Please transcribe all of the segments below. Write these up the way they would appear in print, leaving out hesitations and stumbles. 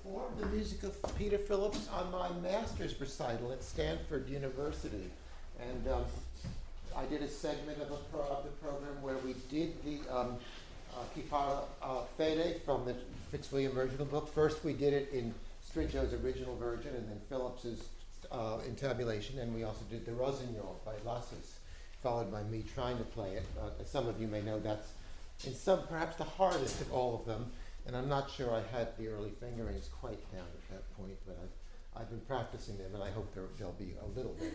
performed the music of Peter Phillips on my master's recital at Stanford University. And I did a segment of the program where we did the Chi Parla Fede from the Fitzwilliam Virginal book. First we did it in Striggio's original version and then Phillips's intabulation, and we also did the Rossignol by Lassus, followed by me trying to play it. As some of you may know, that's in some perhaps the hardest of all of them, and I'm not sure I had the early fingerings quite down at that point, but I've been practicing them, and I hope they'll be a little better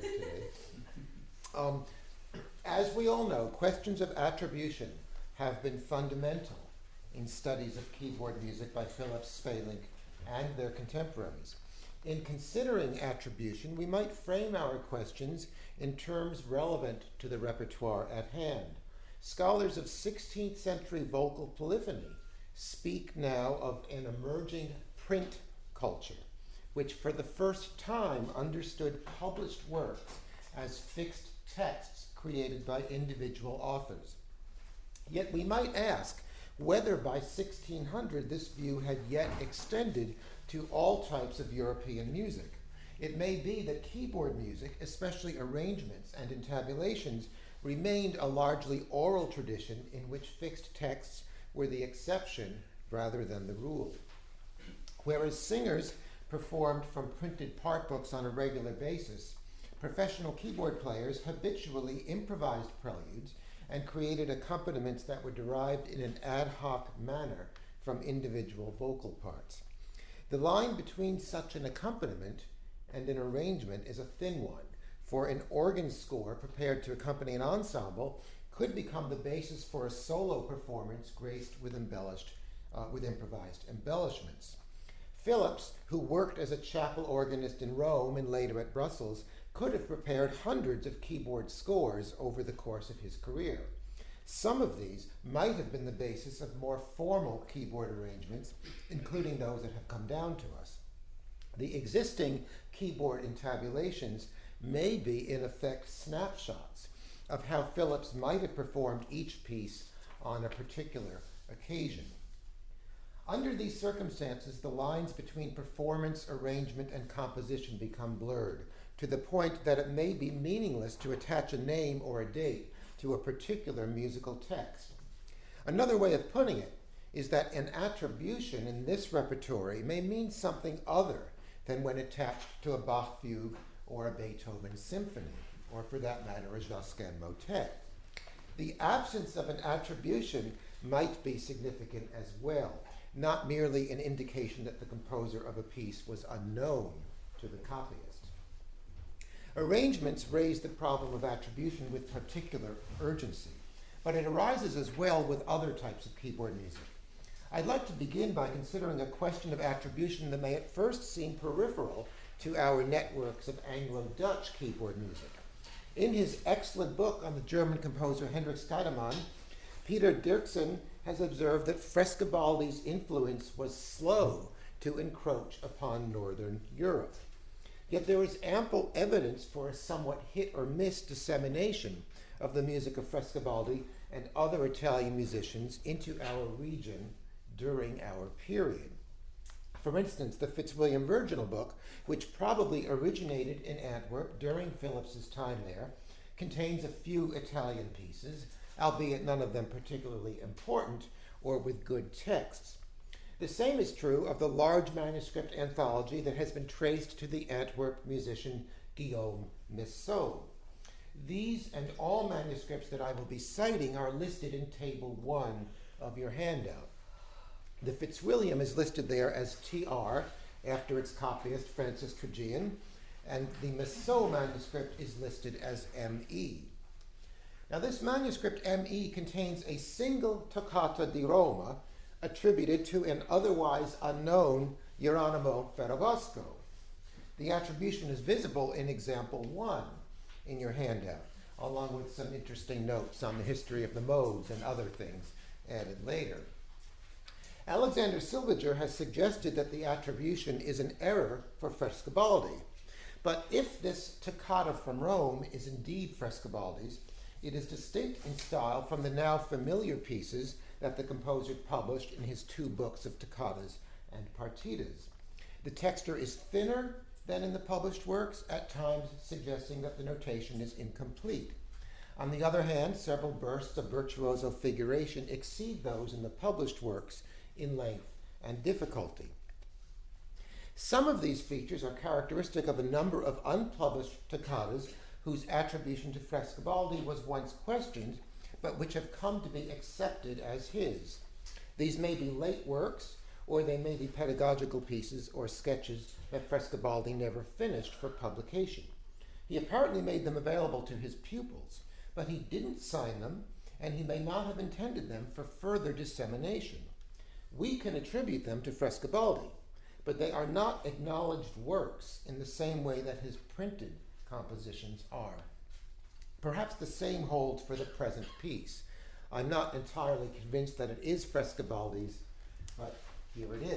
today. As we all know, questions of attribution have been fundamental in studies of keyboard music by Phillips, Sweelinck, and their contemporaries. In considering attribution, we might frame our questions in terms relevant to the repertoire at hand. Scholars of 16th century vocal polyphony speak now of an emerging print culture, which for the first time understood published works as fixed texts created by individual authors. Yet we might ask whether by 1600 this view had yet extended to all types of European music. It may be that keyboard music, especially arrangements and intabulations, remained a largely oral tradition in which fixed texts were the exception rather than the rule. Whereas singers performed from printed part books on a regular basis, professional keyboard players habitually improvised preludes and created accompaniments that were derived in an ad hoc manner from individual vocal parts. The line between such an accompaniment and an arrangement is a thin one, for an organ score prepared to accompany an ensemble could become the basis for a solo performance graced with improvised embellishments. Phillips, who worked as a chapel organist in Rome and later at Brussels, could have prepared hundreds of keyboard scores over the course of his career. Some of these might have been the basis of more formal keyboard arrangements, including those that have come down to us. The existing keyboard intabulations may be, in effect, snapshots of how Phillips might have performed each piece on a particular occasion. Under these circumstances, the lines between performance, arrangement, and composition become blurred, to the point that it may be meaningless to attach a name or a date to a particular musical text. Another way of putting it is that an attribution in this repertory may mean something other than when attached to a Bach fugue or a Beethoven symphony, or for that matter, a Josquin motet. The absence of an attribution might be significant as well, not merely an indication that the composer of a piece was unknown to the copyist. Arrangements raise the problem of attribution with particular urgency, but it arises as well with other types of keyboard music. I'd like to begin by considering a question of attribution that may at first seem peripheral to our networks of Anglo-Dutch keyboard music. In his excellent book on the German composer Hendrik Scheidemann, Peter Dirksen has observed that Frescobaldi's influence was slow to encroach upon Northern Europe. Yet there is ample evidence for a somewhat hit-or-miss dissemination of the music of Frescobaldi and other Italian musicians into our region during our period. For instance, the Fitzwilliam Virginal book, which probably originated in Antwerp during Phillips's time there, contains a few Italian pieces, albeit none of them particularly important or with good texts. The same is true of the large manuscript anthology that has been traced to the Antwerp musician Guillaume Missot. These and all manuscripts that I will be citing are listed in Table 1 of your handout. The Fitzwilliam is listed there as TR, after its copyist Francis Trajan, and the Missot manuscript is listed as ME. Now this manuscript ME contains a single toccata di Roma attributed to an otherwise unknown Geronimo Ferragosco. The attribution is visible in example 1 in your handout, along with some interesting notes on the history of the modes and other things added later. Alexander Silviger has suggested that the attribution is an error for Frescobaldi. But if this toccata from Rome is indeed Frescobaldi's, it is distinct in style from the now familiar pieces that the composer published in his 2 books of toccatas and partitas. The texture is thinner than in the published works, at times suggesting that the notation is incomplete. On the other hand, several bursts of virtuoso figuration exceed those in the published works in length and difficulty. Some of these features are characteristic of a number of unpublished toccatas whose attribution to Frescobaldi was once questioned, but which have come to be accepted as his. These may be late works, or they may be pedagogical pieces or sketches that Frescobaldi never finished for publication. He apparently made them available to his pupils, but he didn't sign them, and he may not have intended them for further dissemination. We can attribute them to Frescobaldi, but they are not acknowledged works in the same way that his printed compositions are. Perhaps the same holds for the present piece. I'm not entirely convinced that it is Frescobaldi's, but here it is.